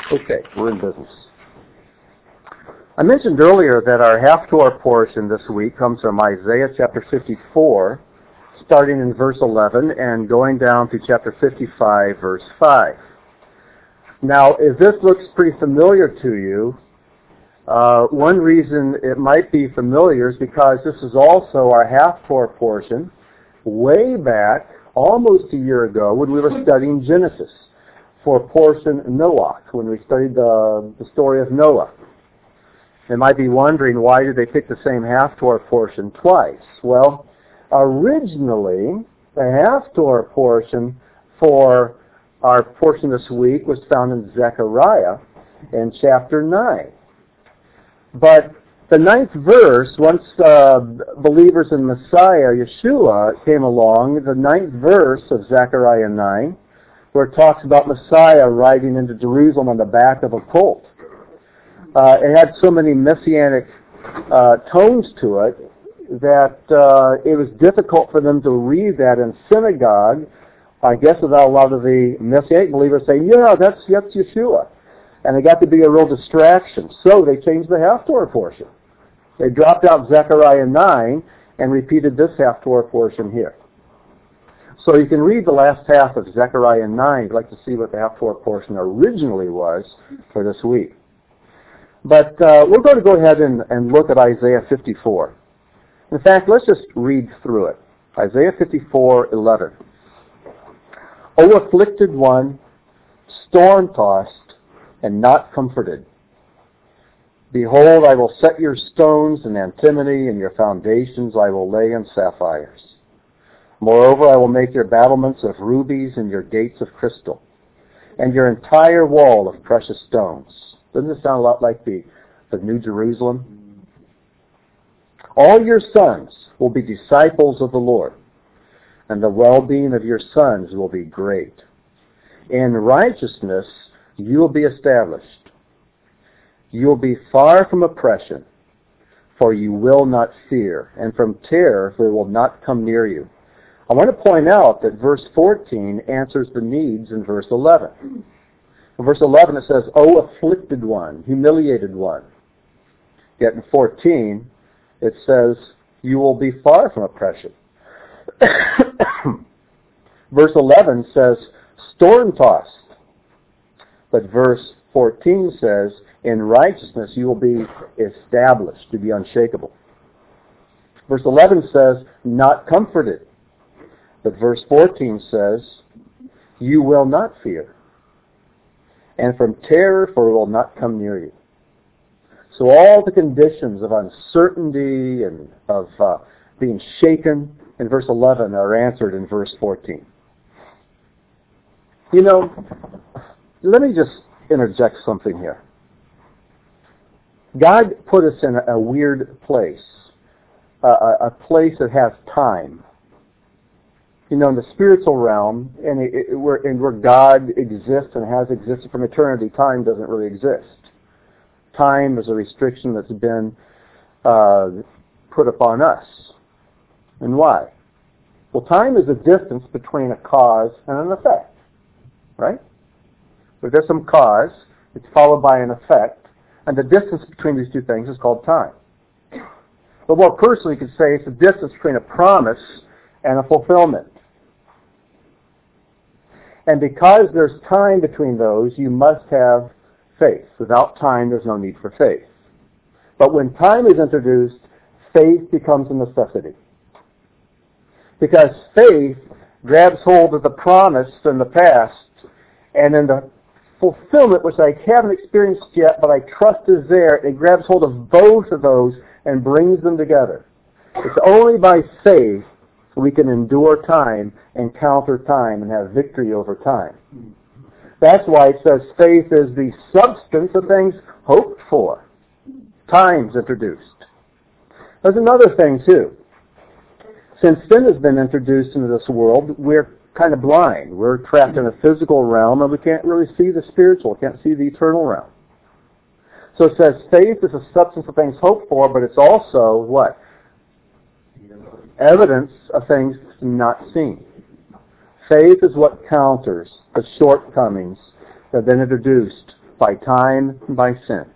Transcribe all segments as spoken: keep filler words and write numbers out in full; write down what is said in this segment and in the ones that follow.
Okay, we're in business. I mentioned earlier that our half-Torah portion this week comes from Isaiah chapter fifty-four, starting in verse eleven and going down to chapter fifty-five, verse five. Now, if this looks pretty familiar to you, uh, one reason it might be familiar is because this is also our half-Torah portion way back, almost a year ago, when we were studying Genesis for portion Noah, when we studied the, the story of Noah. You might be wondering, why did they pick the same half-Torah portion twice? Well, originally, the half-Torah portion for our portion this week was found in Zechariah in chapter nine. But the ninth verse, once uh, believers in Messiah, Yeshua, came along, the ninth verse of Zechariah nine, where it talks about Messiah riding into Jerusalem on the back of a colt. Uh, it had so many messianic uh, tones to it that uh, it was difficult for them to read that in synagogue. I guess without a lot of the messianic believers saying, yeah, that's, that's Yeshua. And it got to be a real distraction. So they changed the half-Torah portion. They dropped out Zechariah nine and repeated this half-Torah portion here. So you can read the last half of Zechariah nine if you'd like to see what the half-Torah portion originally was for this week. But uh, we're going to go ahead and, and look at Isaiah fifty-four. In fact, let's just read through it. Isaiah fifty-four eleven. O afflicted one, storm-tossed and not comforted. Behold, I will set your stones in antimony, and your foundations I will lay in sapphires. Moreover, I will make your battlements of rubies and your gates of crystal, and your entire wall of precious stones. Doesn't this sound a lot like the, the New Jerusalem? All your sons will be disciples of the Lord, and the well-being of your sons will be great. In righteousness you will be established. You will be far from oppression, for you will not fear, and from terror, for it will not come near you. I want to point out that verse fourteen answers the needs in verse eleven. In verse eleven it says, O afflicted one, humiliated one. Yet in fourteen it says, you will be far from oppression. Verse eleven says, storm-tossed. But verse fourteen says, in righteousness you will be established, to be unshakable. Verse eleven says, not comforted. But verse fourteen says, you will not fear. And from terror, for it will not come near you. So all the conditions of uncertainty and of uh, being shaken in verse eleven are answered in verse fourteen. You know, let me just interject something here. God put us in a, a weird place, a, a, a place that has time. You know, in the spiritual realm, and, it, it, where, and where God exists and has existed from eternity, time doesn't really exist. Time is a restriction that's been uh, put upon us. And why? Well, time is the distance between a cause and an effect, right? If there's some cause, it's followed by an effect, and the distance between these two things is called time. But more personally, you could say it's the distance between a promise and a fulfillment. And because there's time between those, you must have faith. Without time, there's no need for faith. But when time is introduced, faith becomes a necessity. Because faith grabs hold of the promise in the past, and in the fulfillment, which I haven't experienced yet, but I trust is there, it grabs hold of both of those and brings them together. It's only by faith we can endure time, encounter time, and have victory over time. That's why it says faith is the substance of things hoped for. Time's introduced. There's another thing, too. Since sin has been introduced into this world, we're kind of blind. We're trapped in a physical realm, and we can't really see the spiritual, can't see the eternal realm. So it says faith is a substance of things hoped for, but it's also what? Evidence of things not seen. Faith is what counters the shortcomings that have been introduced by time, and by sin.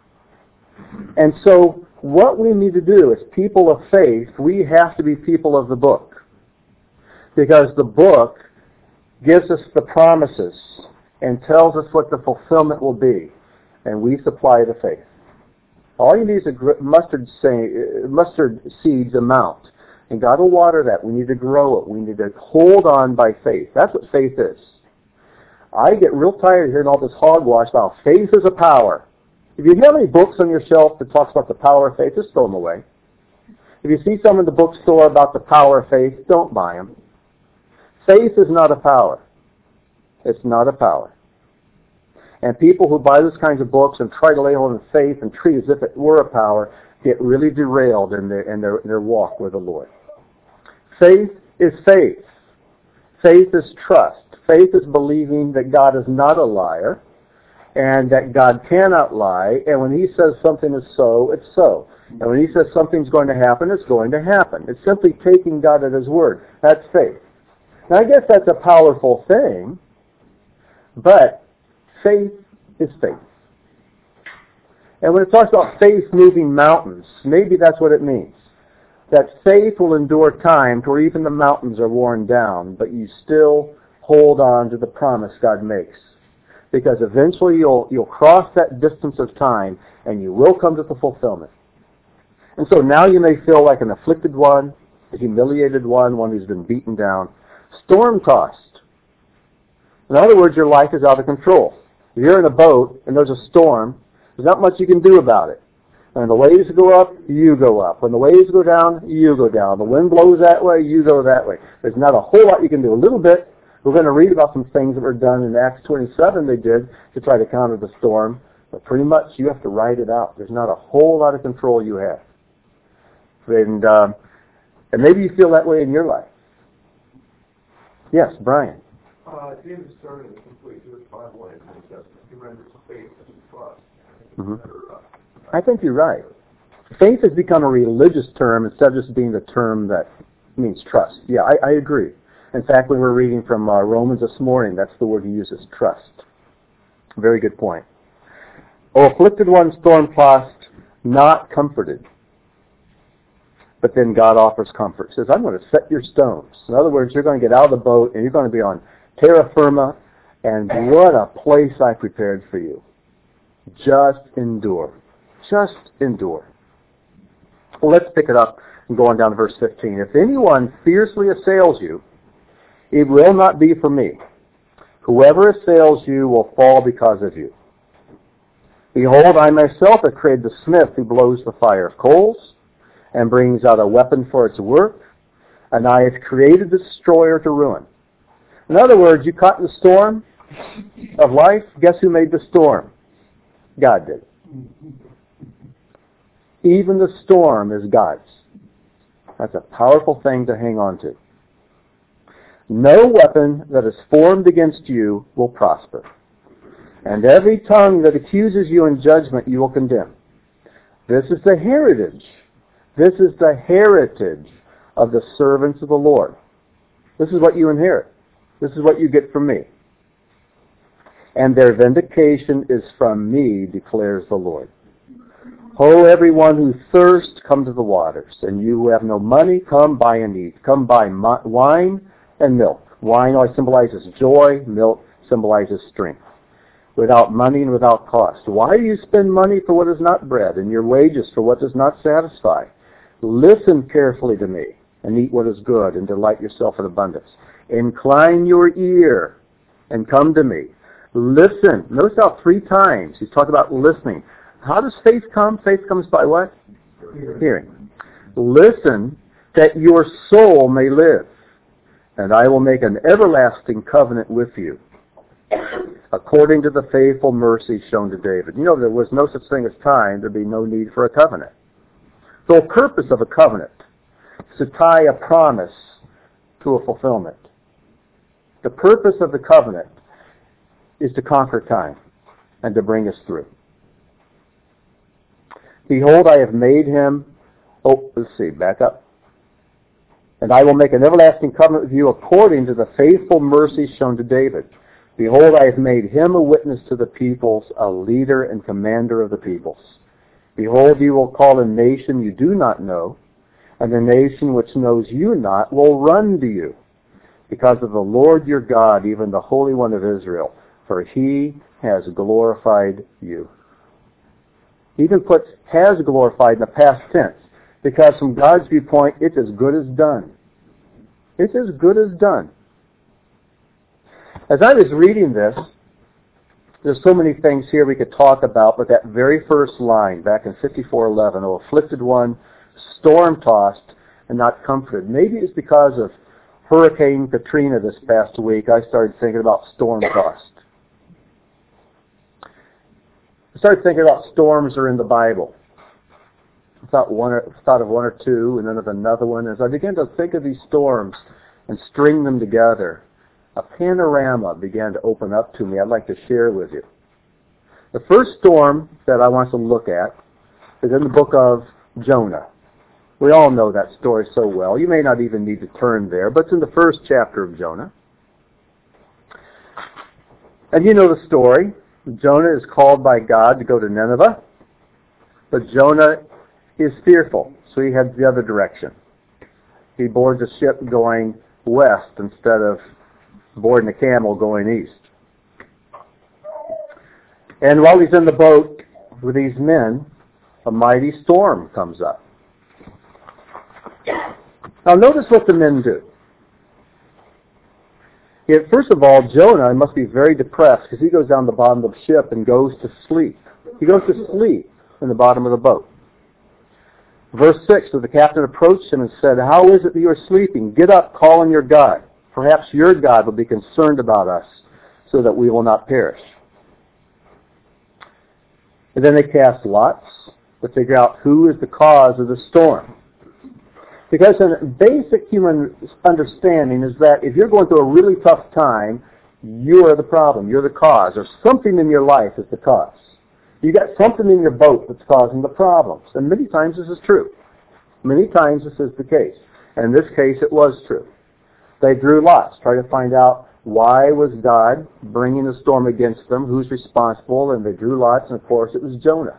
And so what we need to do as people of faith, we have to be people of the book. Because the book gives us the promises and tells us what the fulfillment will be. And we supply the faith. All you need is a mustard, mustard seeds amount. And God will water that. We need to grow it. We need to hold on by faith. That's what faith is. I get real tired of hearing all this hogwash about faith is a power. If you have any books on your shelf that talks about the power of faith, just throw them away. If you see some in the bookstore about the power of faith, don't buy them. Faith is not a power. It's not a power. And people who buy those kinds of books and try to lay hold on faith and treat it as if it were a power get really derailed in their, in their, in their walk with the Lord. Faith is faith. Faith is trust. Faith is believing that God is not a liar and that God cannot lie. And when He says something is so, it's so. And when He says something's going to happen, it's going to happen. It's simply taking God at His word. That's faith. Now, I guess that's a powerful thing, but faith is faith. And when it talks about faith moving mountains, maybe that's what it means. That faith will endure time to where even the mountains are worn down, but you still hold on to the promise God makes. Because eventually you'll, you'll cross that distance of time and you will come to the fulfillment. And so now you may feel like an afflicted one, a humiliated one, one who's been beaten down, storm-tossed. In other words, your life is out of control. If you're in a boat and there's a storm, there's not much you can do about it. When the waves go up, you go up. When the waves go down, you go down. The wind blows that way, you go that way. There's not a whole lot you can do. A little bit. We're going to read about some things that were done in Acts twenty-seven they did to try to counter the storm. But pretty much you have to ride it out. There's not a whole lot of control you have. And, um, and maybe you feel that way in your life. Yes, Brian. Uh, David started a complete Jewish Bible in the New Testament. He renders faith and trust. Mm-hmm. I think you're right. Faith has become a religious term instead of just being the term that means trust. Yeah, I, I agree. In fact, when we were reading from uh, Romans this morning, that's the word he uses, trust. Very good point. O afflicted one, storm-tossed, not comforted. But then God offers comfort. He says, I'm going to set your stones. In other words, you're going to get out of the boat and you're going to be on terra firma, and what a place I prepared for you. Just endure. Just endure. Well, let's pick it up and go on down to verse fifteen. If anyone fiercely assails you, it will not be for me. Whoever assails you will fall because of you. Behold, I myself have created the smith who blows the fire of coals and brings out a weapon for its work, and I have created the destroyer to ruin. In other words, you caught in the storm of life, guess who made the storm? God did. Even the storm is God's. That's a powerful thing to hang on to. No weapon that is formed against you will prosper, and every tongue that accuses you in judgment you will condemn. This is the heritage. This is the heritage of the servants of the Lord. This is what you inherit. This is what you get from me. And their vindication is from me, declares the Lord. Ho, everyone who thirsts, come to the waters. And you who have no money, come buy and eat. Come buy wine and milk. Wine always symbolizes joy. Milk symbolizes strength. Without money and without cost. Why do you spend money for what is not bread, and your wages for what does not satisfy? Listen carefully to me, and eat what is good, and delight yourself in abundance. Incline your ear, and come to me. Listen. Notice how three times he's talking about listening. How does faith come? Faith comes by what? Hearing. Hearing. Listen that your soul may live, and I will make an everlasting covenant with you, according to the faithful mercy shown to David. You know, there was no such thing as time. There'd be no need for a covenant. The purpose of a covenant is to tie a promise to a fulfillment. The purpose of the covenant is to conquer time and to bring us through. Behold, I have made him, oh, let's see, back up. And I will make an everlasting covenant with you according to the faithful mercy shown to David. Behold, I have made him a witness to the peoples, a leader and commander of the peoples. Behold, you will call a nation you do not know, and the nation which knows you not will run to you, because of the Lord your God, even the Holy One of Israel, for he has glorified you. He even puts has glorified in the past tense, because from God's viewpoint, it's as good as done. It's as good as done. As I was reading this, there's so many things here we could talk about, but that very first line back in fifty-four eleven, O afflicted one, storm-tossed and not comforted. Maybe it's because of Hurricane Katrina this past week, I started thinking about storm-tossed. I started thinking about storms are in the Bible. I thought, one or, thought of one or two, and then of another one. As I began to think of these storms and string them together, a panorama began to open up to me I'd like to share with you. The first storm that I want to look at is in the book of Jonah. We all know that story so well. You may not even need to turn there, but it's in the first chapter of Jonah. And you know the story. Jonah is called by God to go to Nineveh, but Jonah is fearful, so he heads the other direction. He boards a ship going west instead of boarding a camel going east. And while he's in the boat with these men, a mighty storm comes up. Now notice what the men do. Yet, first of all, Jonah must be very depressed because he goes down the bottom of the ship and goes to sleep. He goes to sleep in the bottom of the boat. Verse six, so the captain approached him and said, How is it that you are sleeping? Get up, call on your God. Perhaps your God will be concerned about us so that we will not perish. And then they cast lots to figure out who is the cause of the storm. Because a basic human understanding is that if you're going through a really tough time, you are the problem. You're the cause. Or something in your life is the cause. You got something in your boat that's causing the problems. And many times this is true. Many times this is the case. And in this case, it was true. They drew lots, trying to find out why was God bringing the storm against them, who's responsible, and they drew lots, and of course it was Jonah.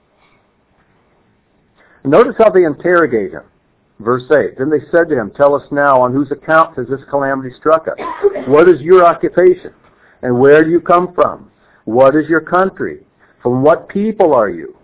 Notice how they interrogate him. Verse eight, then they said to him, Tell us now, on whose account has this calamity struck us? What is your occupation? And where do you come from? What is your country? From what people are you?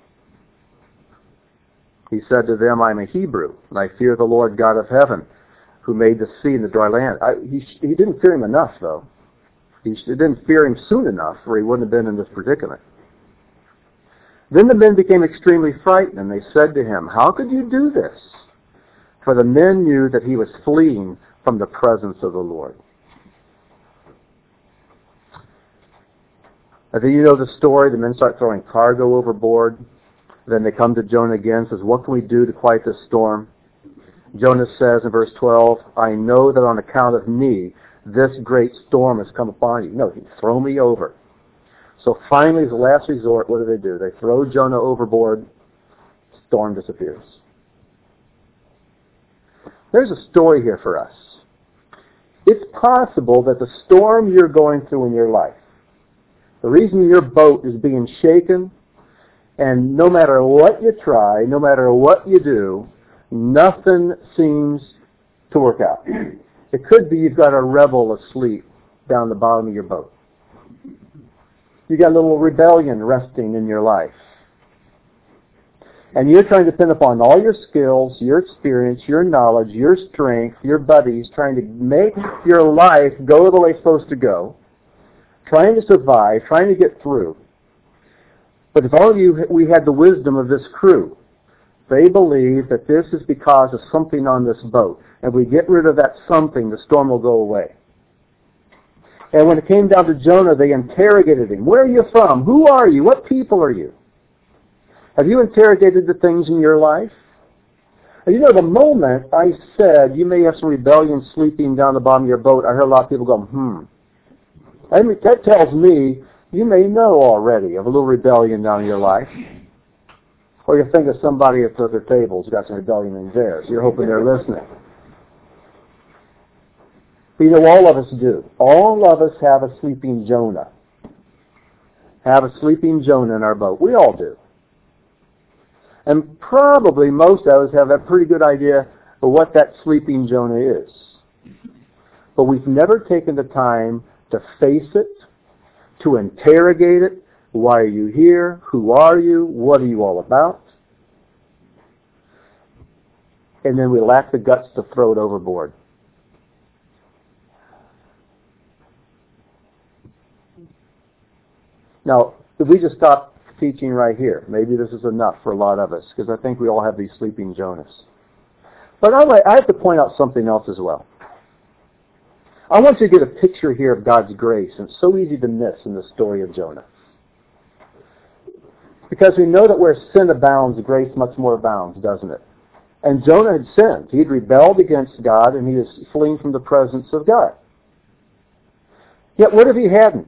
He said to them, I am a Hebrew, and I fear the Lord God of heaven, who made the sea and the dry land. I, he, he didn't fear him enough, though. He didn't fear him soon enough, or he wouldn't have been in this predicament. Then the men became extremely frightened, and they said to him, How could you do this? For the men knew that he was fleeing from the presence of the Lord. I think you know the story. The men start throwing cargo overboard. Then they come to Jonah again and says, What can we do to quiet this storm? Jonah says in verse twelve, I know that on account of me, this great storm has come upon you. No, he throw me over. So finally, as a last resort, what do they do? They throw Jonah overboard. Storm disappears. There's a story here for us. It's possible that the storm you're going through in your life, the reason your boat is being shaken, and no matter what you try, no matter what you do, nothing seems to work out. It could be you've got a rebel asleep down the bottom of your boat. You got a little rebellion resting in your life. And you're trying to depend upon all your skills, your experience, your knowledge, your strength, your buddies, trying to make your life go the way it's supposed to go, trying to survive, trying to get through. But if only you, we had the wisdom of this crew, they believe that this is because of something on this boat. And if we get rid of that something, the storm will go away. And when it came down to Jonah, they interrogated him. Where are you from? Who are you? What people are you? Have you interrogated the things in your life? And you know, the moment I said, you may have some rebellion sleeping down the bottom of your boat, I heard a lot of people go, hmm. I mean, that tells me you may know already of a little rebellion down in your life. Or you think of somebody at the other table's got some rebellion in theirs. You're hoping they're listening. But you know, all of us do. All of us have a sleeping Jonah. Have a sleeping Jonah in our boat. We all do. And probably most of us have a pretty good idea of what that sleeping Jonah is. But we've never taken the time to face it, to interrogate it. Why are you here? Who are you? What are you all about? And then we lack the guts to throw it overboard. Now, if we just stop teaching right here, maybe this is enough for a lot of us, because I think we all have these sleeping Jonahs. But I have to point out something else as well. I want you to get a picture here of God's grace, and it's so easy to miss in the story of Jonah. Because we know that where sin abounds, grace much more abounds, doesn't it? And Jonah had sinned. He had rebelled against God, and he was fleeing from the presence of God. Yet what if he hadn't?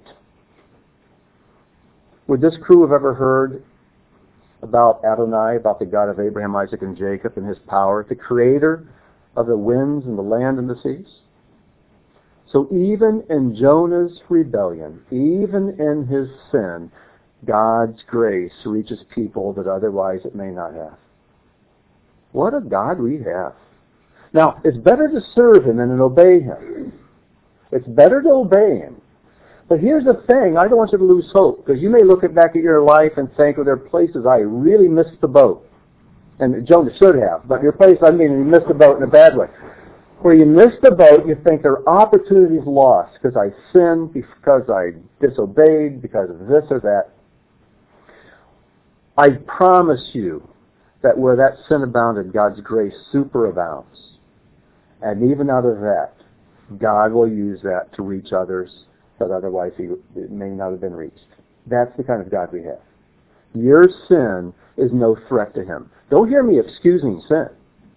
Would this crew have ever heard about Adonai, about the God of Abraham, Isaac, and Jacob, and his power, the creator of the winds and the land and the seas? So even in Jonah's rebellion, even in his sin, God's grace reaches people that otherwise it may not have. What a God we have. Now, it's better to serve him than to obey him. It's better to obey him. But here's the thing, I don't want you to lose hope, because you may look back at your life and think, well, there are places I really missed the boat. And Jonah should have, but your place, I mean, you missed the boat in a bad way. Where you missed the boat, you think there are opportunities lost because I sinned, because I disobeyed, because of this or that. I promise you that where that sin abounded, God's grace superabounds. And even out of that, God will use that to reach others that otherwise he it may not have been reached. That's the kind of God we have. Your sin is no threat to him. Don't hear me excusing sin.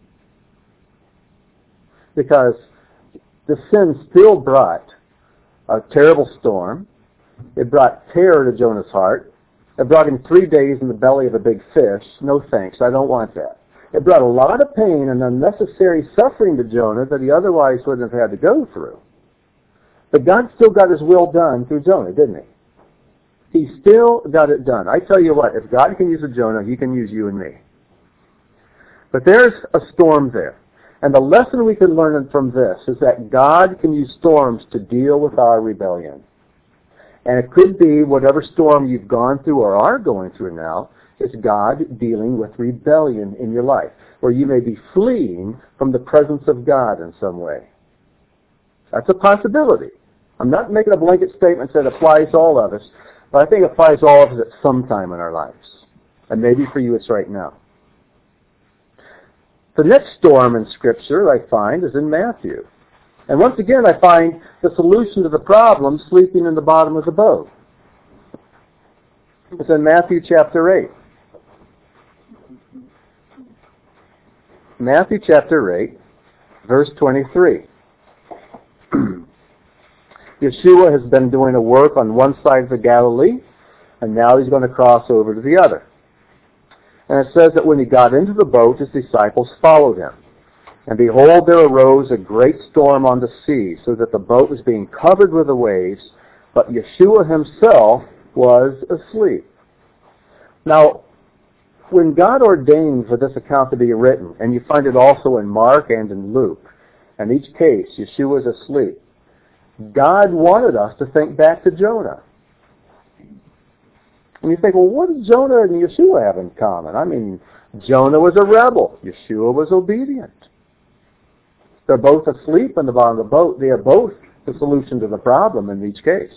Because the sin still brought a terrible storm. It brought terror to Jonah's heart. It brought him three days in the belly of a big fish. No thanks, I don't want that. It brought a lot of pain and unnecessary suffering to Jonah that he otherwise wouldn't have had to go through. But God still got his will done through Jonah, didn't he? He still got it done. I tell you what, if God can use a Jonah, he can use you and me. But there's a storm there. And the lesson we can learn from this is that God can use storms to deal with our rebellion. And it could be whatever storm you've gone through or are going through now, is God dealing with rebellion in your life, where you may be fleeing from the presence of God in some way. That's a possibility. I'm not making a blanket statement that applies to all of us, but I think it applies to all of us at some time in our lives. And maybe for you it's right now. The next storm in Scripture I find is in Matthew. And once again I find the solution to the problem sleeping in the bottom of the boat. It's in Matthew chapter eight. Matthew chapter eight, verse twenty-three. Yeshua has been doing a work on one side of the Galilee, and now he's going to cross over to the other. And it says that when he got into the boat, his disciples followed him. And behold, there arose a great storm on the sea, so that the boat was being covered with the waves, but Yeshua himself was asleep. Now, when God ordained for this account to be written, and you find it also in Mark and in Luke, in each case, Yeshua is asleep, God wanted us to think back to Jonah. And you think, well, what does Jonah and Yeshua have in common? I mean, Jonah was a rebel. Yeshua was obedient. They're both asleep in the bottom of the boat. They are both the solution to the problem in each case.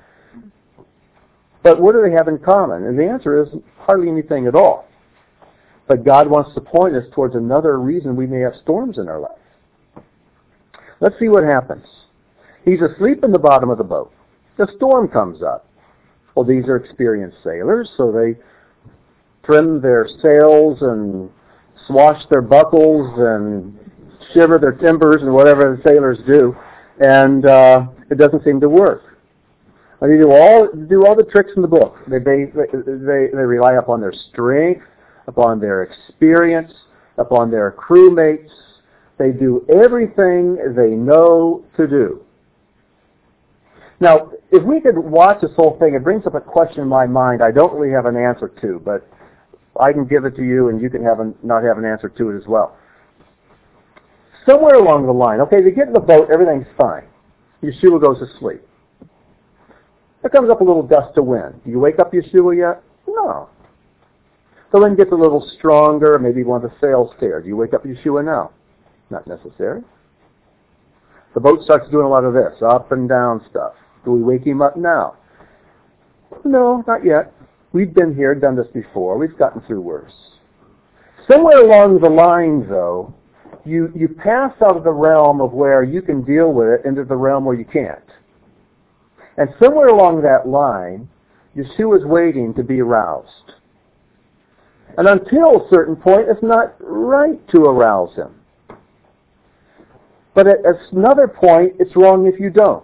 But what do they have in common? And the answer is hardly anything at all. But God wants to point us towards another reason we may have storms in our life. Let's see what happens. He's asleep in the bottom of the boat. The storm comes up. Well, these are experienced sailors, so they trim their sails and swash their buckles and shiver their timbers and whatever the sailors do, and uh, it doesn't seem to work. And they do all do all the tricks in the book. They they they, they rely upon their strength, upon their experience, upon their crewmates. They do everything they know to do. Now, if we could watch this whole thing, it brings up a question in my mind I don't really have an answer to, but I can give it to you and you can have a, not have an answer to it as well. Somewhere along the line, okay, they get in the boat, everything's fine. Yeshua goes to sleep. There comes up a little gust of wind. Do you wake up Yeshua yet? No. The wind gets a little stronger, maybe one of the sails tear. Do you wake up Yeshua now? Not necessary. The boat starts doing a lot of this, up and down stuff. Do we wake him up now? No, not yet. We've been here, done this before. We've gotten through worse. Somewhere along the line, though, you, you pass out of the realm of where you can deal with it into the realm where you can't. And somewhere along that line, Yeshua's waiting to be aroused. And until a certain point, it's not right to arouse him. But at another point, it's wrong if you don't.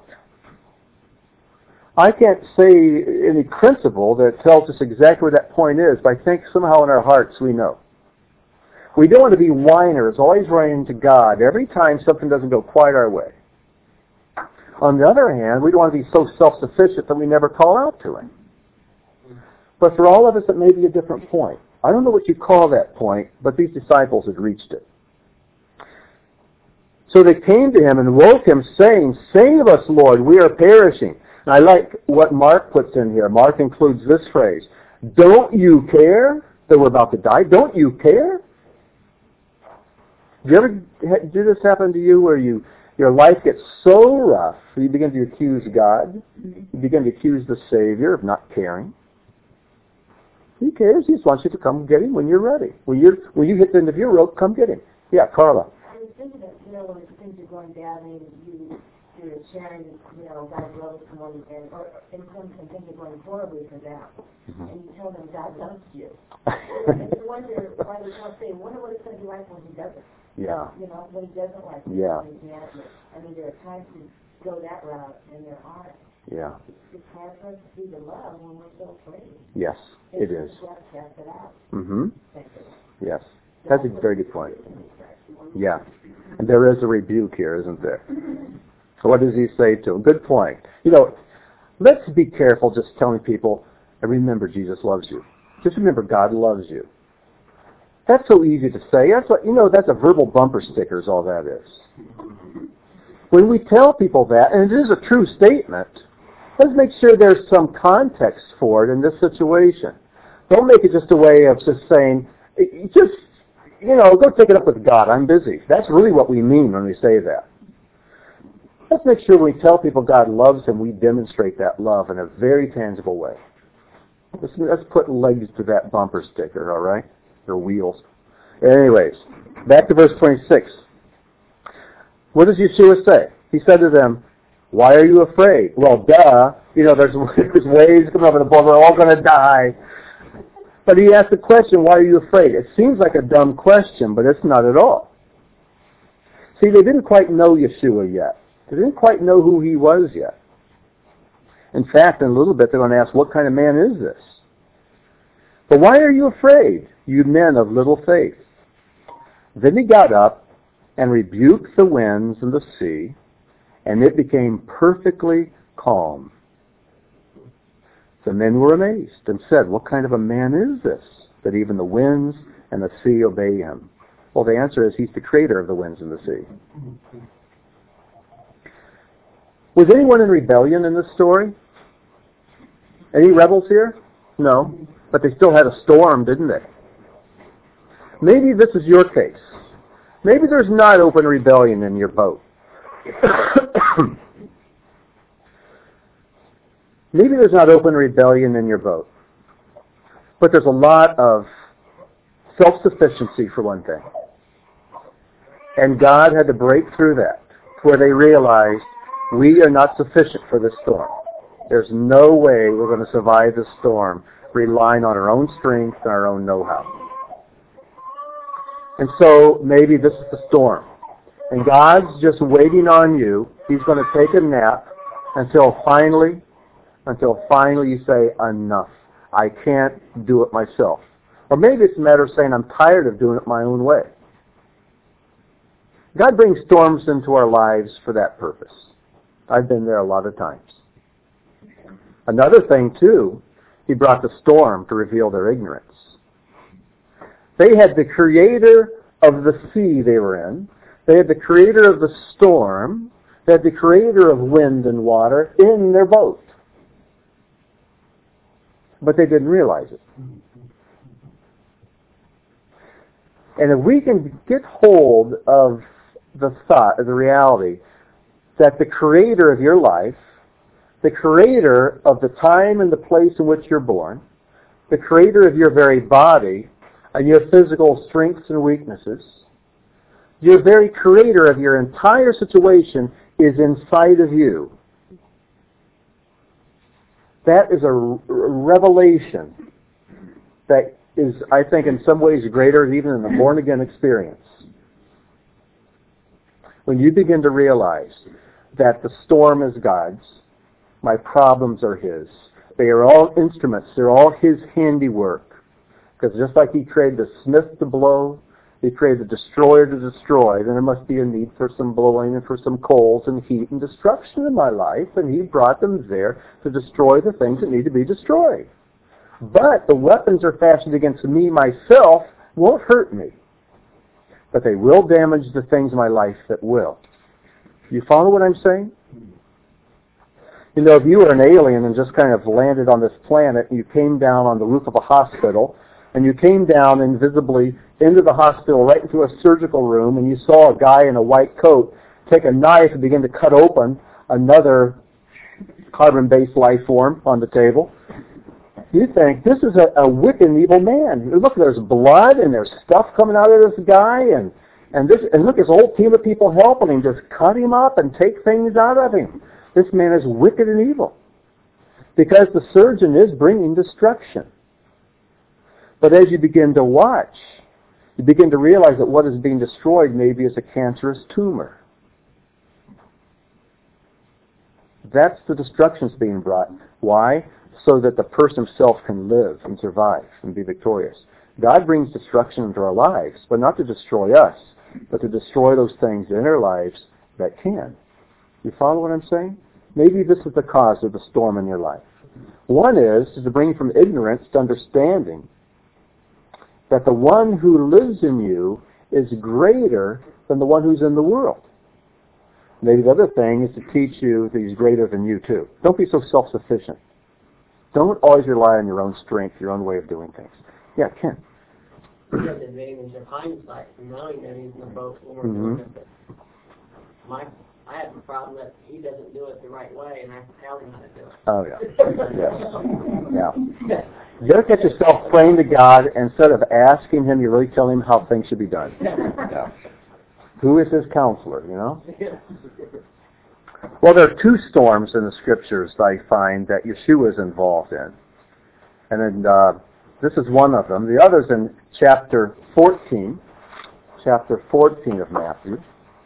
I can't say any principle that tells us exactly where that point is, but I think somehow in our hearts we know. We don't want to be whiners, always running to God every time something doesn't go quite our way. On the other hand, we don't want to be so self-sufficient that we never call out to Him. But for all of us, it may be a different point. I don't know what you call that point, but these disciples had reached it. So they came to Him and woke Him, saying, "Save us, Lord, we are perishing." And I like what Mark puts in here. Mark includes this phrase, "Don't you care that we're about to die? Don't you care?" Did you ever do this happen to you where you your life gets so rough, you begin to accuse God, you begin to accuse the Savior of not caring? He cares. He just wants you to come get Him when you're ready. When you when you hit the end of your rope, come get Him. Yeah, Carla. I was thinking that, you know, when things are going badly, you, you're sharing, you know, God's love with someone, and, or in some things are going horribly for them, mm-hmm. and you tell them God loves you. And you wonder why they don't say, wonder what it's going to be like when He doesn't. Yeah. You know, when He doesn't like you. Yeah. When He's mad at you. I mean, there are times to go that route, and there are. Yeah. It's hard for us to see the love when we're so afraid. Yes, it's it is. Just cast it out. Mm-hmm. Yes. That's a very good point. Yeah. And there is a rebuke here, isn't there? So what does He say to him? Good point. You know, let's be careful just telling people, and remember Jesus loves you. Just remember God loves you. That's so easy to say. That's what, you know, that's a verbal bumper sticker is all that is. When we tell people that, and it is a true statement, let's make sure there's some context for it in this situation. Don't make it just a way of just saying, just, you know, go take it up with God. I'm busy. That's really what we mean when we say that. Let's make sure when we tell people God loves them, we demonstrate that love in a very tangible way. Let's, let's put legs to that bumper sticker, all right? Or wheels. Anyways, back to verse twenty-six. What does Yeshua say? He said to them, "Why are you afraid?" Well, duh. You know, there's, there's waves coming over the boat. We're all going to die. But He asked the question, why are you afraid? It seems like a dumb question, but it's not at all. See, they didn't quite know Yeshua yet. They didn't quite know who He was yet. In fact, in a little bit, they're going to ask, what kind of man is this? But why are you afraid, you men of little faith? Then He got up and rebuked the winds and the sea, and it became perfectly calm. The men were amazed and said, what kind of a man is this, that even the winds and the sea obey Him? Well, the answer is He's the creator of the winds and the sea. Was anyone in rebellion in this story? Any rebels here? No. But they still had a storm, didn't they? Maybe this is your case. Maybe there's not open rebellion in your boat. Maybe there's not open rebellion in your boat. But there's a lot of self-sufficiency for one thing. And God had to break through that to where they realized we are not sufficient for this storm. There's no way we're going to survive this storm relying on our own strength and our own know-how. And so maybe this is the storm. And God's just waiting on you. He's going to take a nap until finally, until finally you say, enough. I can't do it myself. Or maybe it's a matter of saying, I'm tired of doing it my own way. God brings storms into our lives for that purpose. I've been there a lot of times. Another thing, too, he brought the storm to reveal their ignorance. They had the creator of the sea they were in. They had the creator of the storm. They had the creator of wind and water in their boat. But they didn't realize it. And if we can get hold of the thought, of the reality, that the creator of your life, the creator of the time and the place in which you're born, the creator of your very body, and your physical strengths and weaknesses, your very creator of your entire situation is inside of you. That is a revelation that is, I think, in some ways greater even than the born-again experience. When you begin to realize that the storm is God's, my problems are His. They are all instruments. They're all His handiwork. Because just like He created the smith to blow, He created the destroyer to destroy, then there must be a need for some blowing and for some coals and heat and destruction in my life, and He brought them there to destroy the things that need to be destroyed. But the weapons are fashioned against me, myself, won't hurt me. But they will damage the things in my life that will. You follow what I'm saying? You know, if you were an alien and just kind of landed on this planet and you came down on the roof of a hospital and you came down invisibly into the hospital right into a surgical room and you saw a guy in a white coat take a knife and begin to cut open another carbon-based life form on the table, you think, this is a, a wicked and evil man. Look, there's blood and there's stuff coming out of this guy and, and, this, and look, his whole team of people helping him just cut him up and take things out of him. This man is wicked and evil because the surgeon is bringing destruction. But as you begin to watch, you begin to realize that what is being destroyed maybe is a cancerous tumor. That's the destruction that's being brought. Why? So that the person himself can live and survive and be victorious. God brings destruction into our lives, but not to destroy us, but to destroy those things in our lives that can. You follow what I'm saying? Maybe this is the cause of the storm in your life. One is, is to bring from ignorance to understanding that the one who lives in you is greater than the one who's in the world. Maybe the other thing is to teach you that He's greater than you too. Don't be so self-sufficient. Don't always rely on your own strength, your own way of doing things. Yeah, Ken. You have the advantage of hindsight from knowing that He's in the boat when we're Mm-hmm. doing it. My, I have a problem that He doesn't do it the right way, and I have to tell Him how to do it. Oh, yeah. Yes. Yeah. You ever catch yourself praying to God, instead of asking Him, you really tell Him how things should be done? Yeah. Who is His counselor, you know? Well, there are two storms in the Scriptures I find that Yeshua is involved in. And then, uh, this is one of them. The other's in chapter fourteen. Chapter fourteen of Matthew.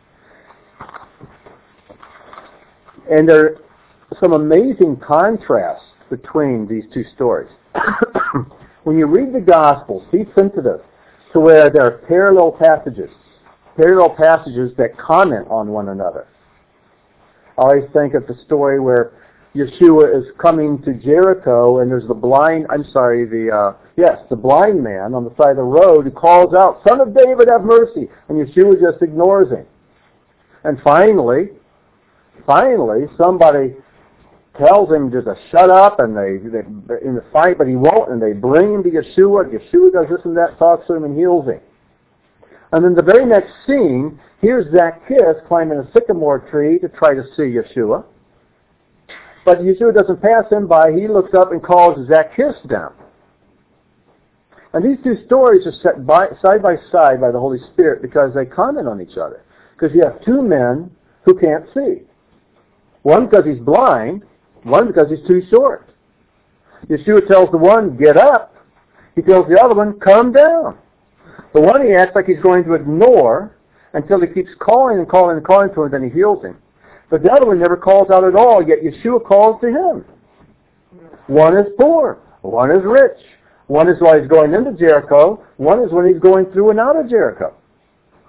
And there are some amazing contrasts between these two stories. When you read the Gospels, be sensitive to where there are parallel passages, parallel passages that comment on one another. I always think of the story where Yeshua is coming to Jericho and there's the blind, I'm sorry, the, uh, yes, the blind man on the side of the road who calls out, "Son of David, have mercy," and Yeshua just ignores him. And finally, finally, somebody tells him just to shut up, and they, they in the fight, but he won't, and they bring him to Yeshua. Yeshua does this and that, talks to him, and heals him. And then the very next scene, here's Zacchaeus climbing a sycamore tree to try to see Yeshua. But Yeshua doesn't pass him by. He looks up and calls Zacchaeus down. And these two stories are set by, side by side by the Holy Spirit because they comment on each other. Because you have two men who can't see. One because he's blind, one because he's too short. Yeshua tells the one, "Get up." He tells the other one, "Come down." The one he acts like he's going to ignore until he keeps calling and calling and calling to him, then he heals him. But the other one never calls out at all, yet Yeshua calls to him. One is poor, one is rich. One is while he's going into Jericho, one is when he's going through and out of Jericho.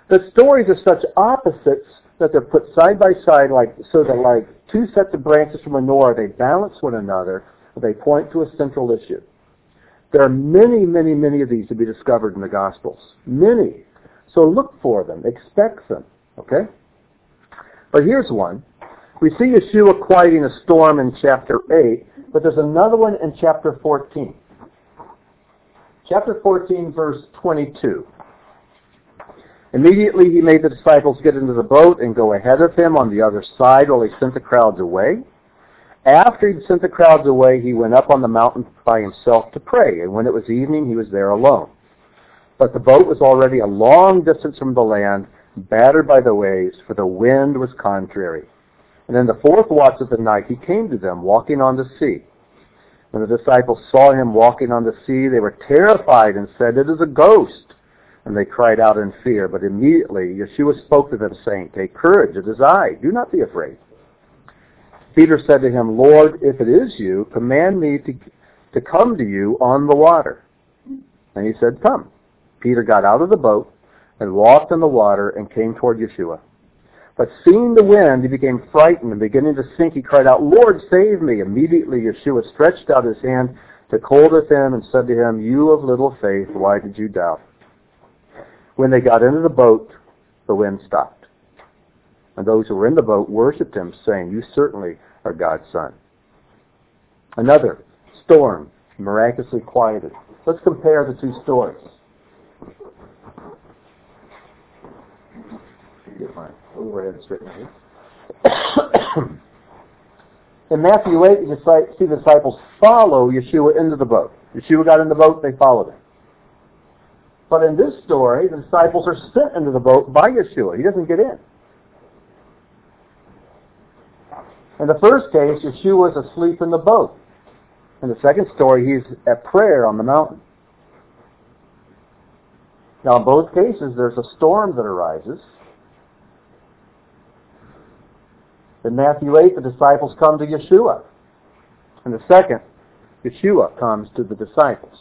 The stories are such opposites that they're put side by side, like so that like two sets of branches from a menorah, they balance one another, and they point to a central issue. There are many, many, many of these to be discovered in the Gospels. Many. So look for them. Expect them. Okay? But here's one. We see Yeshua quieting a storm in chapter eight, but there's another one in chapter fourteen. Chapter fourteen, verse twenty-two. Immediately he made the disciples get into the boat and go ahead of him on the other side while he sent the crowds away. After he sent the crowds away, he went up on the mountain by himself to pray, and when it was evening, he was there alone. But the boat was already a long distance from the land, battered by the waves, for the wind was contrary. And in the fourth watch of the night he came to them, walking on the sea. When the disciples saw him walking on the sea, they were terrified and said, "It is a ghost." And they cried out in fear. But immediately Yeshua spoke to them, saying, "Take courage, it is I. Do not be afraid." Peter said to him, "Lord, if it is you, command me to, to come to you on the water." And he said, "Come." Peter got out of the boat and walked on the water and came toward Yeshua. But seeing the wind, he became frightened, and beginning to sink, he cried out, "Lord, save me!" Immediately Yeshua stretched out his hand, took hold of him, and said to him, "You of little faith, why did you doubt?" When they got into the boat, the wind stopped. And those who were in the boat worshipped him, saying, "You certainly are God's Son." Another storm miraculously quieted. Let's compare the two stories. Get my overhead straight here. In Matthew eight, you see the disciples follow Yeshua into the boat. Yeshua got in the boat, they followed him. But in this story, the disciples are sent into the boat by Yeshua. He doesn't get in. In the first case, Yeshua is asleep in the boat. In the second story, he's at prayer on the mountain. Now, in both cases, there's a storm that arises. In Matthew eight, the disciples come to Yeshua. In the second, Yeshua comes to the disciples.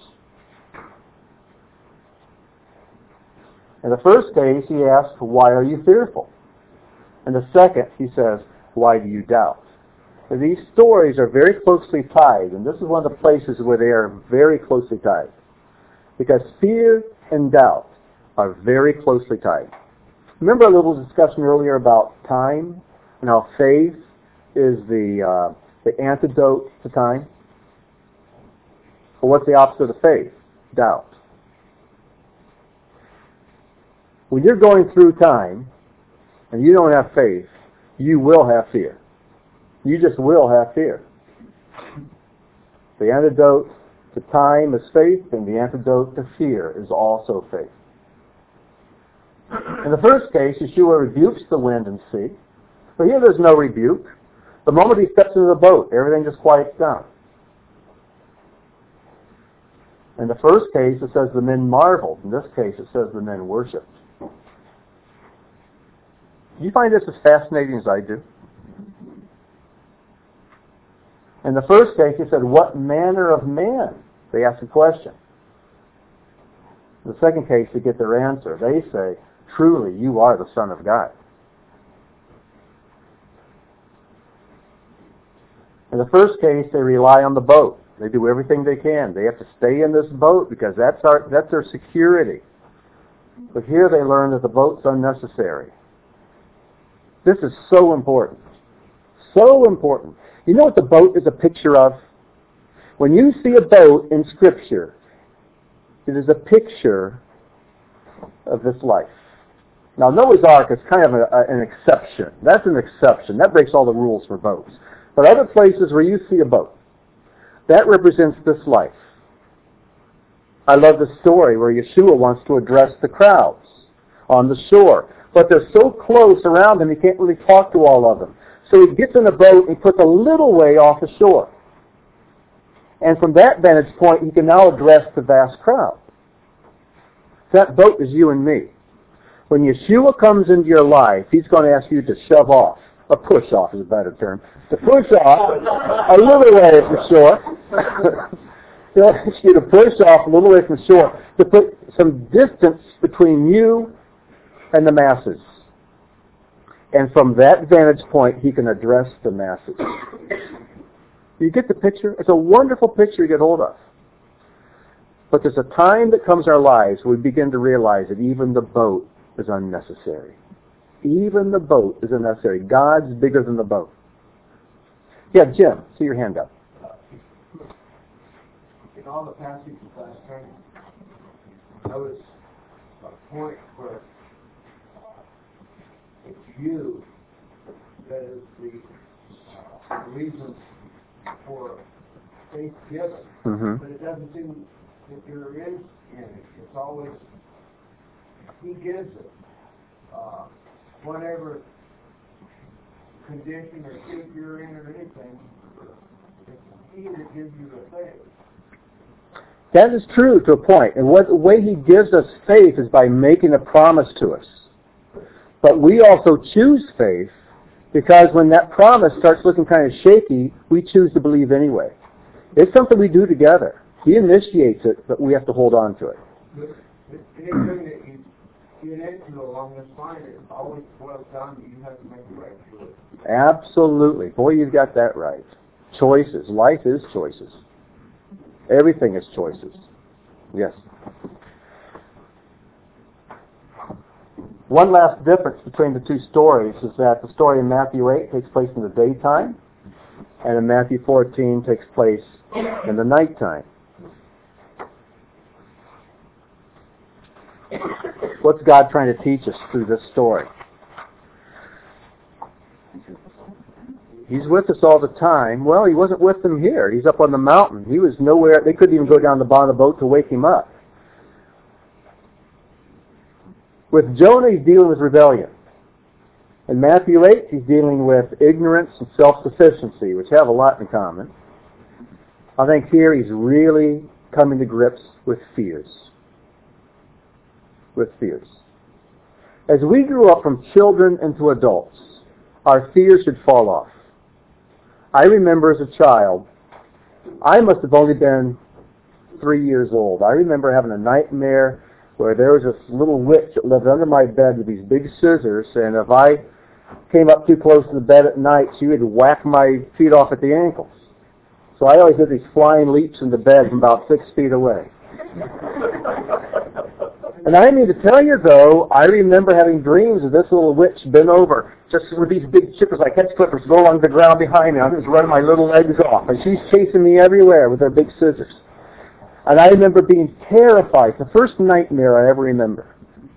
In the first case, he asks, "Why are you fearful?" In the second, he says, "Why do you doubt?" Now, these stories are very closely tied, and this is one of the places where they are very closely tied. Because fear and doubt are very closely tied. Remember a little discussion earlier about time and how faith is the uh, the antidote to time? Well, what's the opposite of faith? Doubt. When you're going through time and you don't have faith, you will have fear. You just will have fear. The antidote to time is faith, and the antidote to fear is also faith. In the first case, Yeshua rebukes the wind and sea. But here there's no rebuke. The moment he steps into the boat, everything just quiets down. In the first case, it says the men marveled. In this case, it says the men worshipped. Do you find this as fascinating as I do? In the first case, he said, "What manner of man?" They ask a question. In the second case, to get their answer, they say, "Truly, you are the Son of God." In the first case, they rely on the boat. They do everything they can. They have to stay in this boat because that's our, that's their security. But here they learn that the boat's unnecessary. This is so important. So important. You know what the boat is a picture of? When you see a boat in Scripture, it is a picture of this life. Now, Noah's Ark is kind of a, a, an exception. That's an exception. That breaks all the rules for boats. But other places where you see a boat, that represents this life. I love the story where Yeshua wants to address the crowds on the shore. But they're so close around him, he can't really talk to all of them. So he gets in a boat and puts a little way off the shore. And from that vantage point, he can now address the vast crowd. That boat is you and me. When Yeshua comes into your life, he's going to ask you to shove off. A push off is a better term. To push off a little way from shore. He'll ask you to push off a little way from shore. To put some distance between you and the masses. And from that vantage point, he can address the masses. You get the picture? It's a wonderful picture to get hold of. But there's a time that comes in our lives where we begin to realize that even the boat is unnecessary. Even the boat is unnecessary. God's bigger than the boat. Yeah, Jim, see your hand up. In all the passages last time, there was a point where it's you that is the uh, reason for faith given. Mm-hmm. But it doesn't seem that there is in it. It's always He gives it. Uh, whatever condition or shape you're in or anything, it's He that gives you the faith. That is true to a point. And what the way He gives us faith is by making a promise to us. But we also choose faith because when that promise starts looking kind of shaky, we choose to believe anyway. It's something we do together. He initiates it, but we have to hold on to it. But anything that you get into along this line, it always boils down to you have to make the right choice. Absolutely. Boy, you've got that right. Choices. Life is choices. Everything is choices. Yes. One last difference between the two stories is that the story in Matthew eight takes place in the daytime, and in Matthew fourteen takes place in the nighttime. What's God trying to teach us through this story? He's with us all the time. Well, He wasn't with them here. He's up on the mountain. He was nowhere. They couldn't even go down the bottom of the boat to wake Him up. With Jonah, He's dealing with rebellion. In Matthew eight, He's dealing with ignorance and self-sufficiency, which have a lot in common. I think here He's really coming to grips with fears. With fears. As we grew up from children into adults, our fears should fall off. I remember as a child, I must have only been three years old. I remember having a nightmare where there was this little witch that lived under my bed with these big scissors, and if I came up too close to the bed at night, she would whack my feet off at the ankles. So I always did these flying leaps into bed from about six feet away. And I mean to tell you, though, I remember having dreams of this little witch bent over, just with these big chippers like hedge clippers go along the ground behind me. I'm just running my little legs off, and she's chasing me everywhere with her big scissors. And I remember being terrified. The first nightmare I ever remember.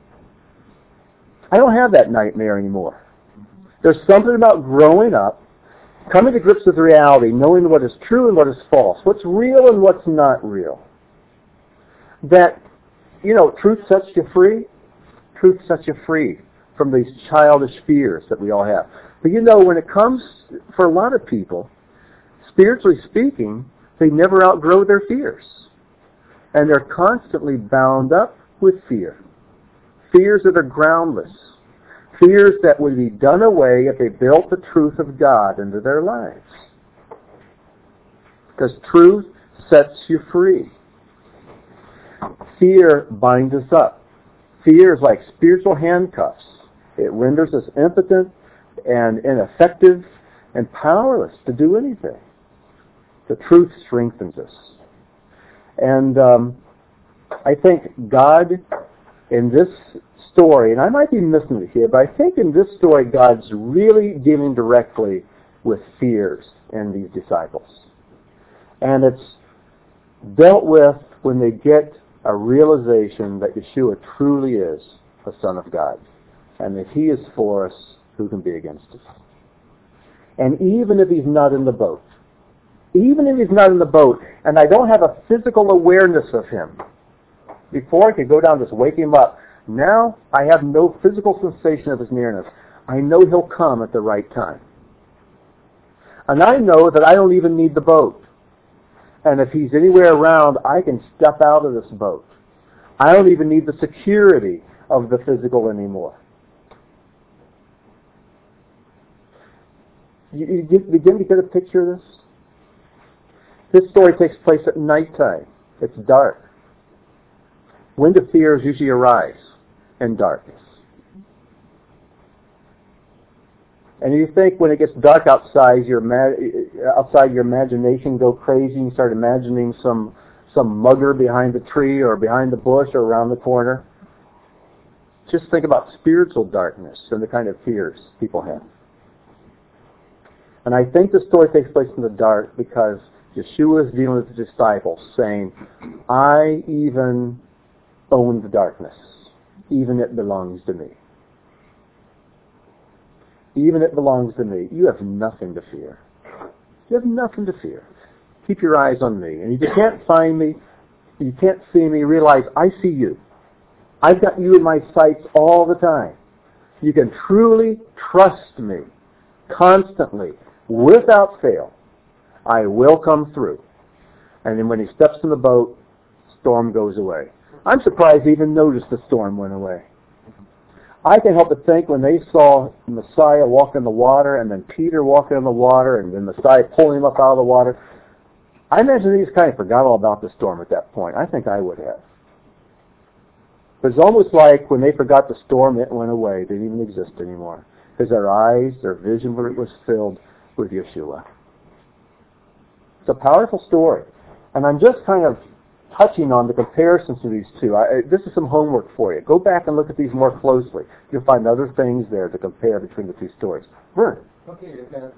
I don't have that nightmare anymore. There's something about growing up, coming to grips with reality, knowing what is true and what is false, what's real and what's not real. That, you know, truth sets you free. Truth sets you free from these childish fears that we all have. But you know, when it comes, for a lot of people, spiritually speaking, they never outgrow their fears. And they're constantly bound up with fear. Fears that are groundless. Fears that would be done away if they built the truth of God into their lives. Because truth sets you free. Fear binds us up. Fear is like spiritual handcuffs. It renders us impotent and ineffective and powerless to do anything. The truth strengthens us. And um, I think God, in this story, and I might be missing it here, but I think in this story God's really dealing directly with fears in these disciples. And it's dealt with when they get a realization that Yeshua truly is the Son of God. And if He is for us, who can be against us? And even if He's not in the boat, even if He's not in the boat, and I don't have a physical awareness of Him, before I could go down and just wake Him up, now I have no physical sensation of His nearness. I know He'll come at the right time. And I know that I don't even need the boat. And if He's anywhere around, I can step out of this boat. I don't even need the security of the physical anymore. You, you begin to get a picture of this? This story takes place at nighttime. It's dark. When do fears usually arise? In darkness. And you think when it gets dark outside, your ma- outside your imagination go crazy and you start imagining some some mugger behind the tree or behind the bush or around the corner. Just think about spiritual darkness and the kind of fears people have. And I think the story takes place in the dark because Yeshua is dealing with the disciples, saying, I even own the darkness. Even it belongs to me. Even it belongs to me. You have nothing to fear. You have nothing to fear. Keep your eyes on me. And if you can't find me, you can't see me, realize I see you. I've got you in my sights all the time. You can truly trust me constantly, without fail. I will come through. And then when he steps in the boat, storm goes away. I'm surprised he even noticed the storm went away. I can help but think when they saw Messiah walk in the water and then Peter walking in the water and then Messiah pulling him up out of the water, I imagine they just kind of forgot all about the storm at that point. I think I would have. But it's almost like when they forgot the storm, it went away. It didn't even exist anymore. Because their eyes, their vision was filled with Yeshua. It's a powerful story. And I'm just kind of touching on the comparisons to these two. I, this is some homework for you. Go back and look at these more closely. You'll find other things there to compare between the two stories. Vern. Okay, that's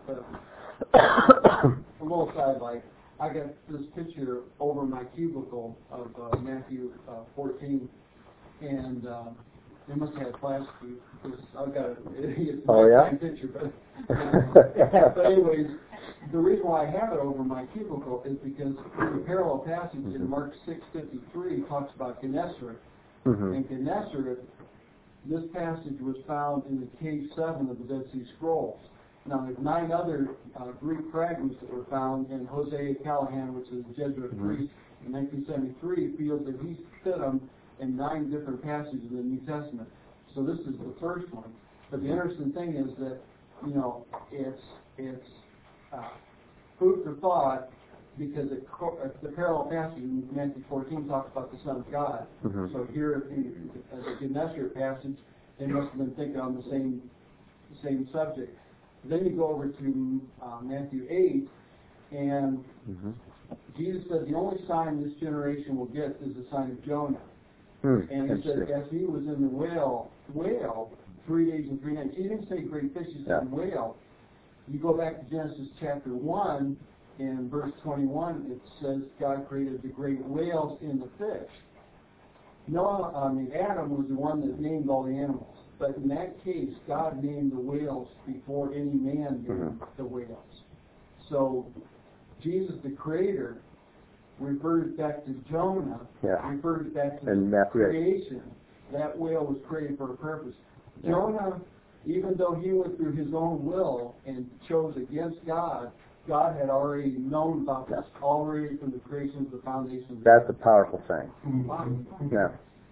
uh, a little sideline. I got this picture over my cubicle of uh, Matthew uh, fourteen, and uh, they must have flash because I've got a, it's oh, a yeah? picture. But, uh, but anyways, the reason why I have it over my cubicle is because the parallel passage mm-hmm. in Mark six fifty-three talks about Gennesaret. Mm-hmm. And Gennesaret, this passage was found in the cave seven of the Dead Sea Scrolls. Now, there's nine other uh, Greek fragments that were found, and Hosea Callahan, which is a Jesuit mm-hmm. priest in nineteen seventy-three, feels that he fit them in nine different passages in the New Testament. So this is the first one. But the interesting thing is that, you know, it's it's uh, food for thought because it, the parallel passage in Matthew fourteen talks about the Son of God. Mm-hmm. So here, in the Gennesaret passage, they must have been thinking on the same same subject. Then you go over to uh, Matthew eight, and mm-hmm. Jesus said the only sign this generation will get is the sign of Jonah. Mm, and he said as he was in the whale, whale three days and three nights. He didn't say great fish, he said yeah. whale. You go back to Genesis chapter one, in verse twenty-one, it says God created the great whales in the fish. Noah, I mean Adam was the one that named all the animals. But in that case, God named the whales before any man named mm-hmm. the whales. So Jesus, the Creator, refers back to Jonah, yeah. refers back to and the creation. That whale was created for a purpose. Yeah. Jonah, even though he went through his own will and chose against God, God had already known about this already from the creation of the foundation. That's a powerful thing. Mm-hmm. Yeah.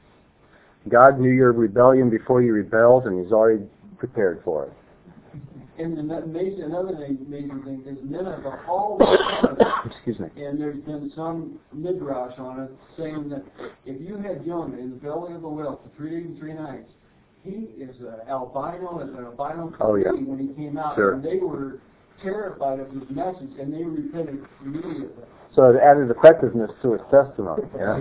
God knew your rebellion before you rebelled, and He's already prepared for it. And another amazing, another amazing thing is Nineveh always Excuse me. And there's been some midrash on it saying that if you had Jonah in the belly of a whale for three days and three nights, he is an albino, as an albino oh, yeah. when he came out, sure. and they were terrified of his message, and they repented immediately. So it added effectiveness to his testimony. Yeah.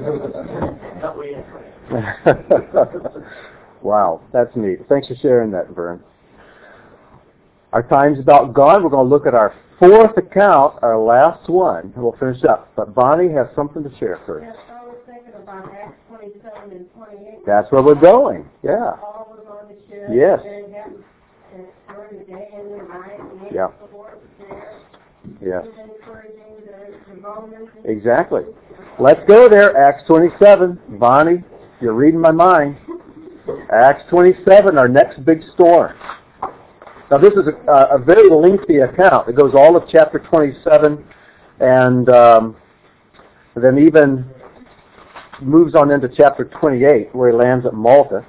Wow, that's neat. Thanks for sharing that, Vern. Our time's about gone. We're going to look at our fourth account, our last one, and we'll finish up. But Bonnie has something to share first. Yes, I was thinking about Acts twenty-seven and twenty-eight. That's where we're going. Yeah. Paul was on the ship. Yes. And happened, and during the day and the night, and yeah. the Lord was there. Yes. Romans. Exactly. Let's go there. Acts twenty-seven. Bonnie, you're reading my mind. Acts twenty-seven, our next big storm. Now this is a, a very lengthy account. It goes all of chapter twenty-seven and um, then even moves on into chapter twenty-eight where he lands at Malta.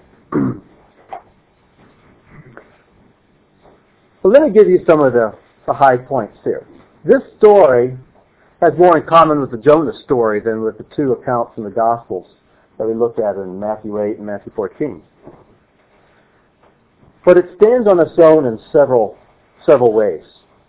So let me give you some of the, the high points here. This story has more in common with the Jonah story than with the two accounts in the Gospels that we looked at in Matthew eight and Matthew fourteen. But it stands on its own in several several ways.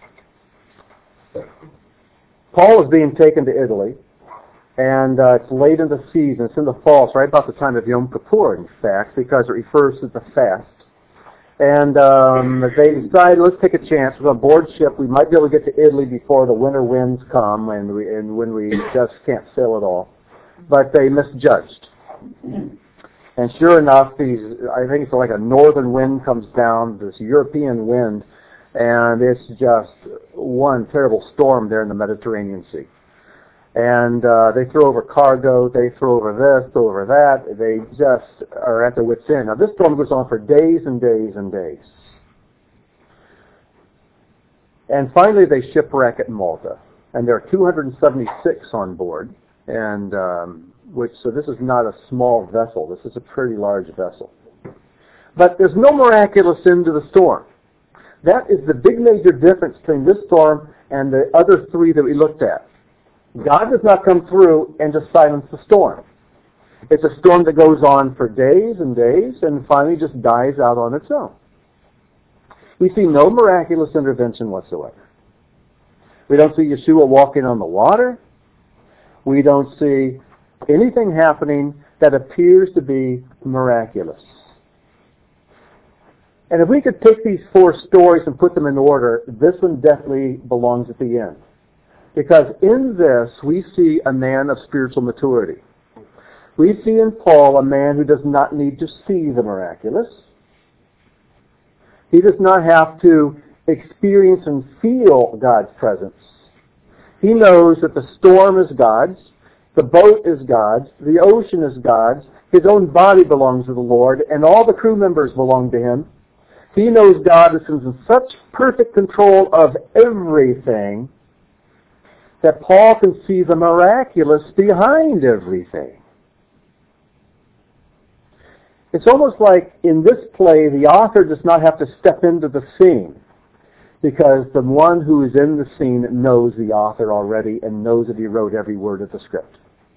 Paul is being taken to Italy, and uh, it's late in the season. It's in the fall. It's right about the time of Yom Kippur, in fact, because it refers to the fast. And um, they decided, let's take a chance. We're going to board ship. We might be able to get to Italy before the winter winds come, and, we, and when we just can't sail at all. But they misjudged. And sure enough, these I think it's like a northern wind comes down, this European wind, and it's just one terrible storm there in the Mediterranean Sea. And uh, they throw over cargo, they throw over this, throw over that. They just are at their wits' end. Now, this storm goes on for days and days and days. And finally, they shipwreck at Malta. And there are two hundred seventy-six on board. And um, which so this is not a small vessel. This is a pretty large vessel. But there's no miraculous end to the storm. That is the big major difference between this storm and the other three that we looked at. God does not come through and just silence the storm. It's a storm that goes on for days and days and finally just dies out on its own. We see no miraculous intervention whatsoever. We don't see Yeshua walking on the water. We don't see anything happening that appears to be miraculous. And if we could take these four stories and put them in order, this one definitely belongs at the end. Because in this, we see a man of spiritual maturity. We see in Paul a man who does not need to see the miraculous. He does not have to experience and feel God's presence. He knows that the storm is God's, the boat is God's, the ocean is God's, his own body belongs to the Lord, and all the crew members belong to him. He knows God is in such perfect control of everything that Paul can see the miraculous behind everything. It's almost like in this play, the author does not have to step into the scene, because the one who is in the scene knows the author already and knows that he wrote every word of the script.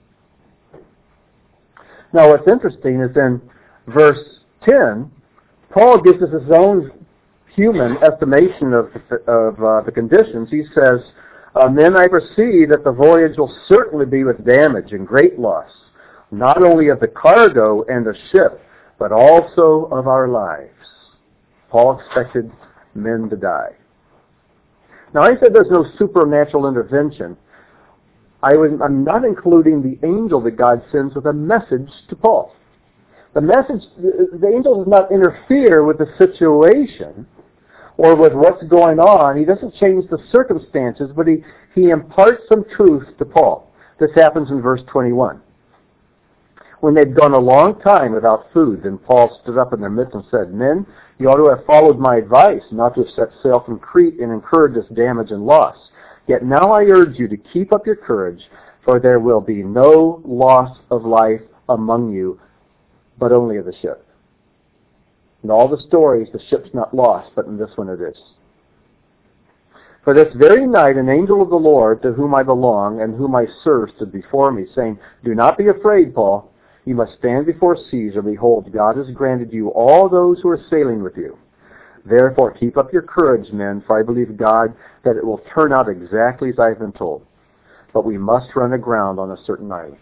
Now what's interesting is in verse ten, Paul gives us his own human estimation of, of uh, the conditions. He says, Uh, men, I perceive that the voyage will certainly be with damage and great loss, not only of the cargo and the ship, but also of our lives. Paul expected men to die. Now, I said there's no supernatural intervention. I would, I'm not including the angel that God sends with a message to Paul. The message, the angel does not interfere with the situation or with what's going on. He doesn't change the circumstances, but he, he imparts some truth to Paul. This happens in verse twenty-one. When they'd gone a long time without food, then Paul stood up in their midst and said, Men, you ought to have followed my advice, not to have set sail from Crete and incurred this damage and loss. Yet now I urge you to keep up your courage, for there will be no loss of life among you, but only of the ship. In all the stories, the ship's not lost, but in this one it is. For this very night, an angel of the Lord, to whom I belong and whom I serve, stood before me, saying, Do not be afraid, Paul. You must stand before Caesar. Behold, God has granted you all those who are sailing with you. Therefore, keep up your courage, men, for I believe God that it will turn out exactly as I have been told. But we must run aground on a certain island.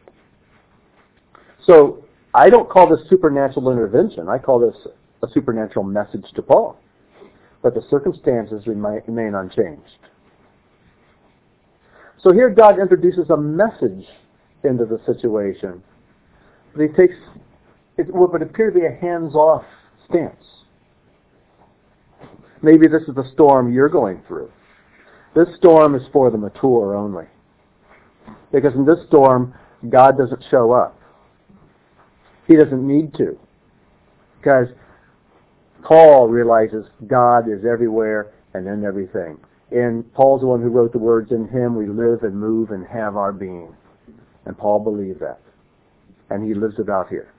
So, I don't call this supernatural intervention. I call this a supernatural message to Paul. But the circumstances remain unchanged. So here God introduces a message into the situation. But he takes, it would appear to be a hands-off stance. Maybe this is the storm you're going through. This storm is for the mature only. Because in this storm, God doesn't show up. He doesn't need to. Because Paul realizes God is everywhere and in everything. And Paul's the one who wrote the words, In him we live and move and have our being. And Paul believed that. And he lives it out here.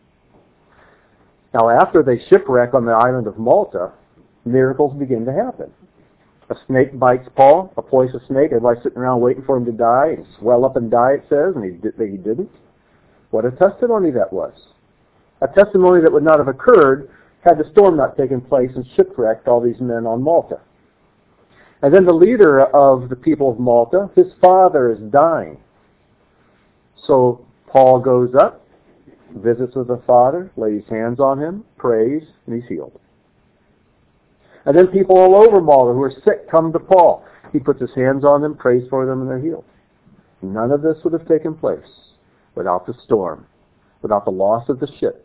Now after they shipwreck on the island of Malta, miracles begin to happen. A snake bites Paul, a poisonous snake. Everybody's sitting around waiting for him to die and swell up and die, it says, and he, did, he didn't. What a testimony that was. A testimony that would not have occurred had the storm not taken place and shipwrecked all these men on Malta. And then the leader of the people of Malta, his father is dying. So Paul goes up, visits with the father, lays hands on him, prays, and he's healed. And then people all over Malta who are sick come to Paul. He puts his hands on them, prays for them, and they're healed. None of this would have taken place without the storm, without the loss of the ship.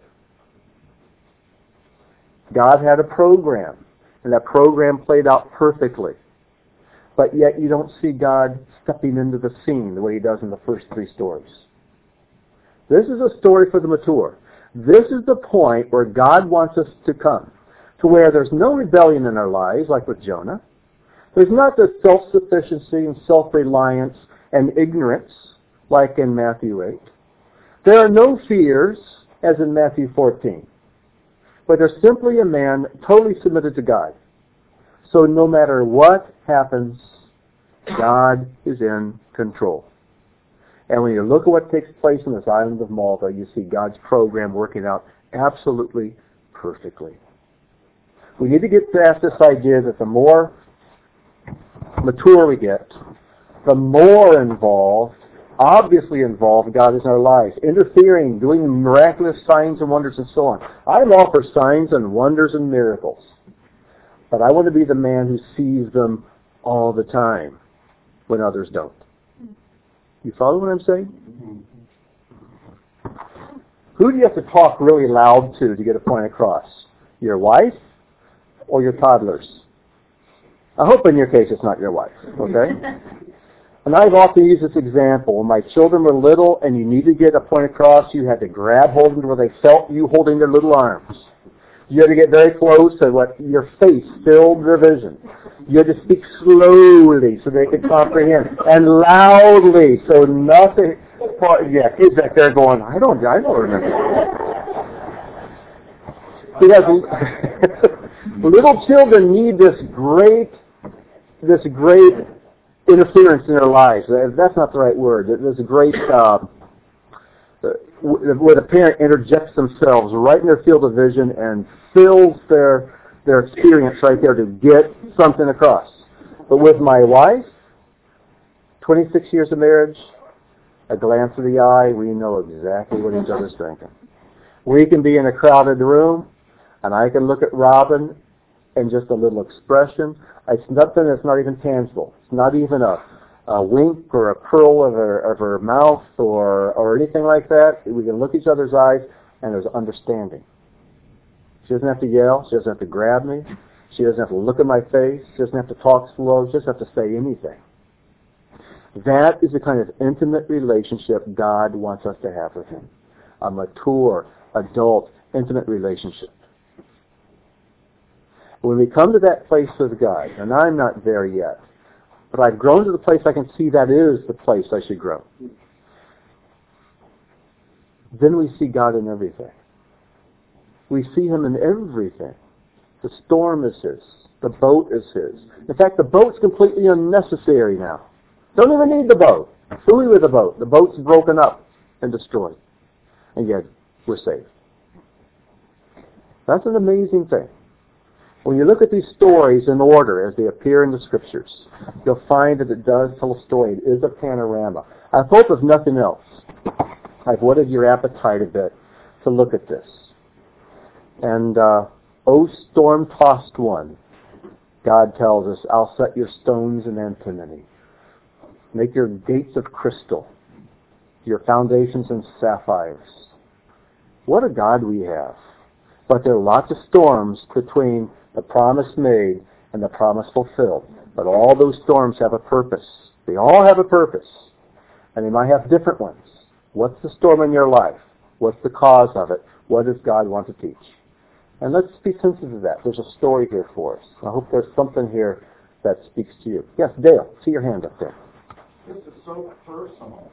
God had a program, and that program played out perfectly. But yet you don't see God stepping into the scene the way he does in the first three stories. This is a story for the mature. This is the point where God wants us to come, to where there's no rebellion in our lives, like with Jonah. There's not the self-sufficiency and self-reliance and ignorance, like in Matthew eight. There are no fears, as in Matthew fourteen. But there's simply a man totally submitted to God. So no matter what happens, God is in control. And when you look at what takes place in this island of Malta, you see God's program working out absolutely perfectly. We need to get past this idea that the more mature we get, the more involved, obviously involved God is in our lives, interfering, doing miraculous signs and wonders and so on. I'm all for signs and wonders and miracles. But I want to be the man who sees them all the time when others don't. You follow what I'm saying? Who do you have to talk really loud to to get a point across? Your wife or your toddlers? I hope in your case it's not your wife, okay? And I've often used this example. When my children were little and you needed to get a point across, you had to grab hold of them where they felt you holding their little arms. You had to get very close so what your face filled their vision. You had to speak slowly so they could comprehend, and loudly so nothing. Yeah, kids back there going, I don't, I don't remember. Because little children need this great, this great interference in their lives. That's not the right word. There's a great. Uh, where the parent interjects themselves right in their field of vision and fills their their experience right there to get something across. But with my wife, twenty-six years of marriage, a glance of the eye, we know exactly what each other's thinking. We can be in a crowded room, and I can look at Robin and just a little expression. It's nothing that's not even tangible. It's not even a a wink or a curl of her, of her mouth or, or anything like that. We can look each other's eyes and there's understanding. She doesn't have to yell. She doesn't have to grab me. She doesn't have to look at my face. She doesn't have to talk slow. She doesn't have to say anything. That is the kind of intimate relationship God wants us to have with Him. A mature, adult, intimate relationship. When we come to that place with God, and I'm not there yet, but I've grown to the place I can see that is the place I should grow. Then we see God in everything. We see Him in everything. The storm is His. The boat is His. In fact, the boat's completely unnecessary now. Don't even need the boat. Fooey with the boat. The boat's broken up and destroyed. And yet, we're saved. That's an amazing thing. When you look at these stories in order as they appear in the Scriptures, you'll find that it does tell a story. It is a panorama. I hope, if nothing else, I've whetted your appetite a bit to look at this. And, uh, O storm-tossed one, God tells us, I'll set your stones in antimony. Make your gates of crystal, your foundations in sapphires. What a God we have. But there are lots of storms between the promise made and the promise fulfilled. But all those storms have a purpose. They all have a purpose. And they might have different ones. What's the storm in your life? What's the cause of it? What does God want to teach? And let's be sensitive to that. There's a story here for us. I hope there's something here that speaks to you. Yes, Dale, see your hand up there. This is so personal.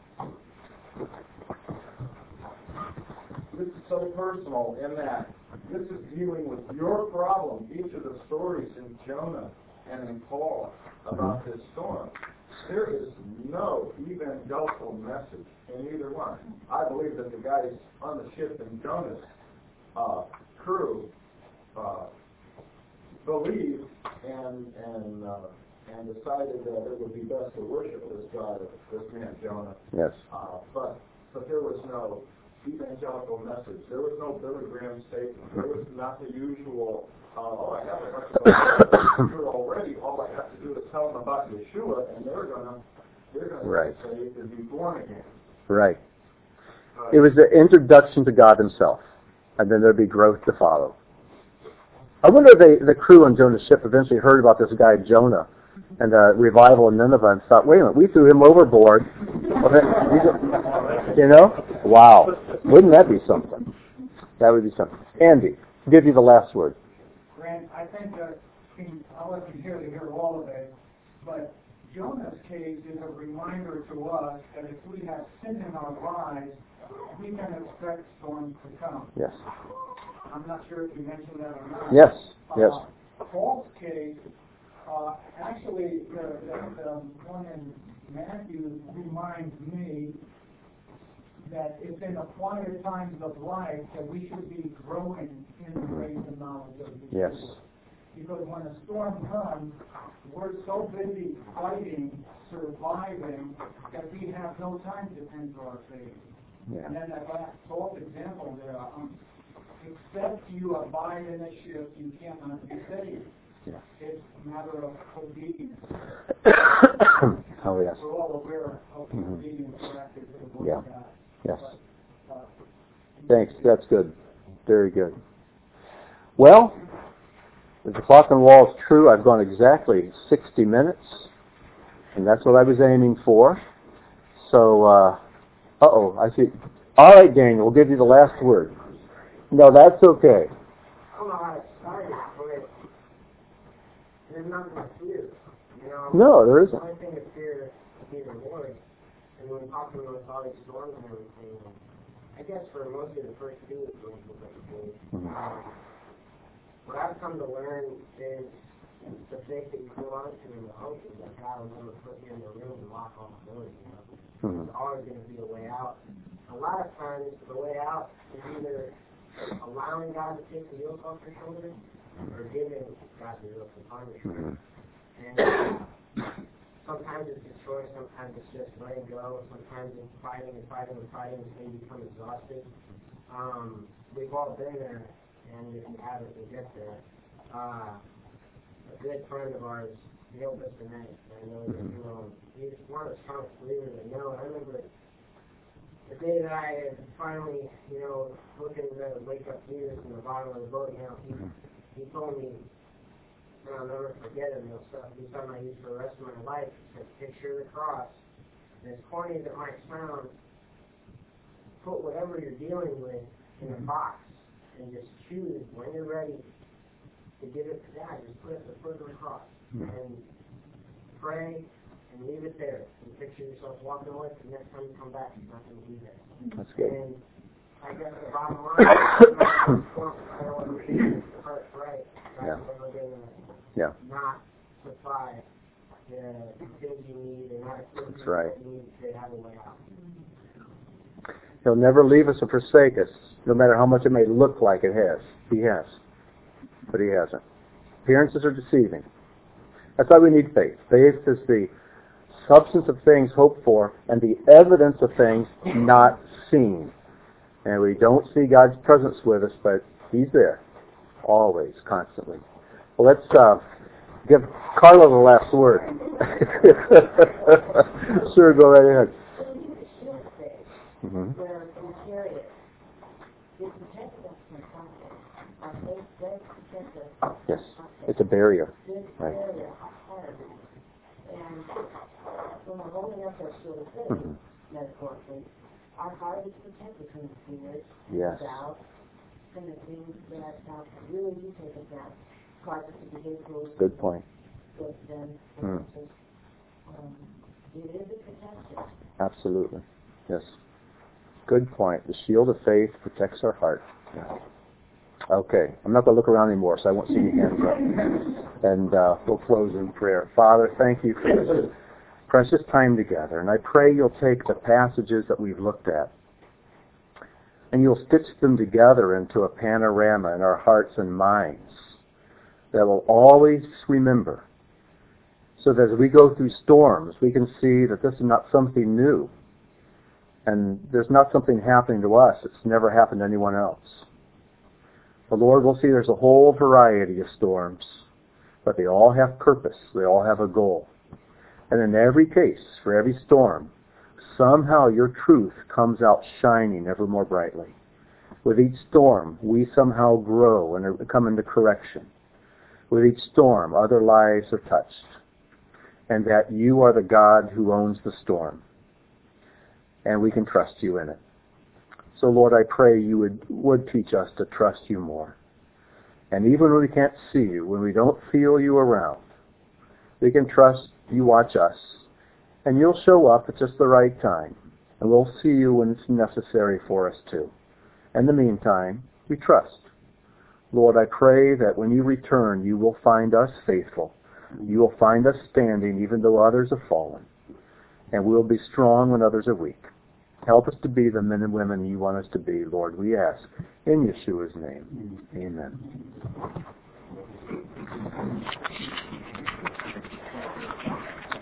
This is so personal in that this is dealing with your problem. Each of the stories in Jonah and in Paul about this storm. There is no evangelical message in either one. I believe that the guys on the ship in Jonah's uh, crew uh, believed and and uh, and decided that it would be best to worship this God, this man Jonah. Yes. Uh, but but there was no evangelical message. There was no Billy Graham statement. There was not the usual, uh, oh, I have a bunch of people already. All I have to do is tell them about Yeshua, and they're gonna they're gonna right. get saved and be born again. Right. Uh, it was the introduction to God Himself, and then there'd be growth to follow. I wonder if they, the crew on Jonah's ship eventually heard about this guy Jonah and the revival in Nineveh and thought, wait a minute, we threw him overboard. Well, then, you know? Wow. Wouldn't that be something? That would be something. Andy, I'll give you the last word. Grant, I think that I'll let you hear to hear all of it, but Jonah's case is a reminder to us that if we have sin in our lives, we can expect storms to come. Yes. I'm not sure if you mentioned that or not. Yes, yes. Uh, Paul's case, uh, actually, the, the, the one in Matthew reminds me that it's in the quieter times of life that we should be growing in the grace and knowledge of the Yes. Lord. Because when a storm comes, we're so busy fighting, surviving, that we have no time to tend to our faith. Yeah. And then that last twelfth example there, um, except you abide in a ship, you cannot be saved. Yeah. It's a matter of obedience. Oh, yes. We're all aware of the Mm-hmm. obedience practice of the Word Yeah. of God. Yes. But, uh, Thanks. That's good. Very good. Well, if the clock on the wall is true, I've gone exactly sixty minutes, and that's what I was aiming for. So, uh, uh-oh, I see. All right, Daniel, we'll give you the last word. No, that's okay. I don't know how it started, but there's nothing to fear. You know? No, there isn't. The only thing to fear is the Lord. And when talking about all these storms and everything, I guess for most of the first two examples that we gave, Mm-hmm. um, what I've come to learn is the faith that you hold on to and the hope is that God will never put you in the room and lock all the doors. You know? Mm-hmm. There's always going to be a way out. A lot of times, the way out is either allowing God to take the yoke off your shoulders or giving God the yoke upon your shoulders. Mm-hmm. And sometimes it's a choice, sometimes it's just letting go, sometimes it's fighting and fighting and fighting until you become exhausted. Um, we've all been there, and if you haven't, you'll get there. Uh, a good friend of ours, Neil Bissonette, I know that you know, he's one of the strongest believers I know, and I remember the day that I finally, you know, looking to wake up Jesus in the bottom of the boat, you know, he, he told me, and I'll never forget it, and stuff. He's something I use for the rest of my life. He said, picture the cross. And as corny as it might sound, put whatever you're dealing with in a box and just choose when you're ready to give it to God. Just put it at the foot of the cross and pray and leave it there. And picture yourself walking away, the next time you come back, it's not going to be there. That's good. And I guess the bottom line is, I don't want to be the heart right. Yeah. God's Yeah. not supply the things you need and not equip That's you right. what you need to have a way out. He'll never leave us or forsake us, no matter how much it may look like it has. He has. But He hasn't. Appearances are deceiving. That's why we need faith. Faith is the substance of things hoped for and the evidence of things not seen. And we don't see God's presence with us, but He's there. Always, constantly. Well, let's uh, give Carla the last word. Sure, go right ahead. Mm-hmm. Where we carry it, it protects us from something. Our faith does protect us. Yes, it's a barrier. This Right. barrier, our heart. And when we're holding up our shield of faith, Mm-hmm. metaphorically, our heart is protected from the fears, Yes. doubt, from the things that uh, really do take us down. Cause us to behave foolishly. Good point. With them. Mm. Um, it is a protection. Absolutely. Yes. Good point. The shield of faith protects our heart. Yeah. Okay. I'm not going to look around anymore, so I won't see your hands up. And uh, we'll close in prayer. Father, thank you for this precious time together. And I pray you'll take the passages that we've looked at and you'll stitch them together into a panorama in our hearts and minds that will always remember so that as we go through storms, we can see that this is not something new. And there's not something happening to us that's never happened to anyone else. The Lord will see there's a whole variety of storms, but they all have purpose. They all have a goal. And in every case, for every storm, somehow your truth comes out shining ever more brightly. With each storm, we somehow grow and come into correction. With each storm, other lives are touched. And that you are the God who owns the storm. And we can trust you in it. So, Lord, I pray you would, would teach us to trust you more. And even when we can't see you, when we don't feel you around, we can trust you watch us. And you'll show up at just the right time. And we'll see you when it's necessary for us to. In the meantime, we trust. Lord, I pray that when you return, you will find us faithful. You will find us standing even though others have fallen. And we'll be strong when others are weak. Help us to be the men and women you want us to be, Lord, we ask. In Yeshua's name, amen.